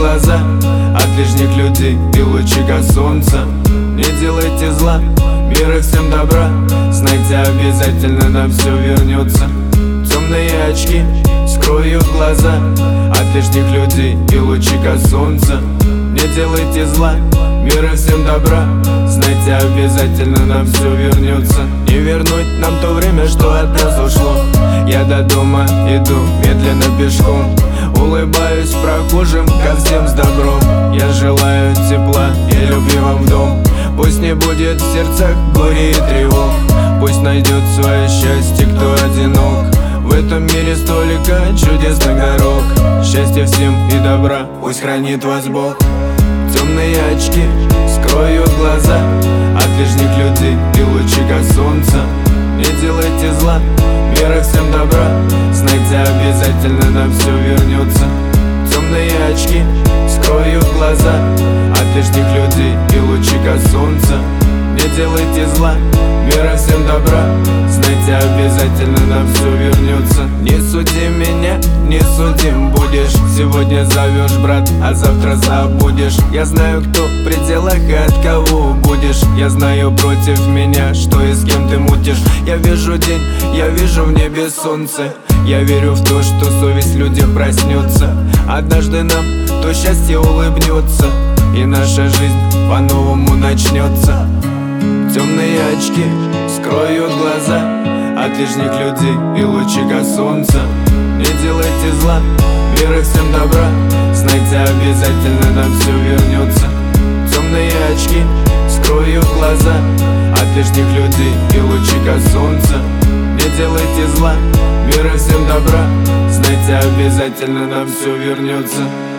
глаза от лишних людей и лучика солнца. Не делайте зла, мира всем добра, знайте, обязательно нам все вернется. Темные очки скроют глаза от лишних людей и лучика солнца. Не делайте зла, мира всем добра, знайте, обязательно нам все вернется. Не вернуть нам то время, что от нас ушло. Я до дома иду медленно пешком, улыбаюсь прохожим, ко всем с добром. Я желаю тепла и любви вам в дом. Пусть не будет в сердцах горе и тревог, пусть найдет свое счастье, кто одинок. В этом мире столько чудесных дорог. Счастья всем и добра, пусть хранит вас Бог. Темные очки скроют глаза от лишних людей и лучика солнца. Не делайте зла, мира всем добра, знайте, обязательно нам все вернется. Темные очки скроют глаза от лишних людей и лучика солнца. Не делайте зла, мира всем добра, знайте, обязательно нам все вернется. Не суди меня, не судим будешь. Сегодня зовешь, брат, а завтра забудешь. Я знаю, кто в пределах и от кого будешь. Я знаю против меня, что и с кем ты мутишь. Я вижу день, я вижу в небе солнце. Я верю в то, что совесть в людях проснется. Однажды нам то счастье улыбнется, и наша жизнь по-новому начнется. Темные очки скроют глаза от лишних людей и лучика солнца. Не делайте зла, мира всем добра, знайте, обязательно нам все вернется. Темные очки скроют глаза от лишних людей и лучика солнца. Не делайте зла, мира всем добра, знайте, обязательно нам все вернется.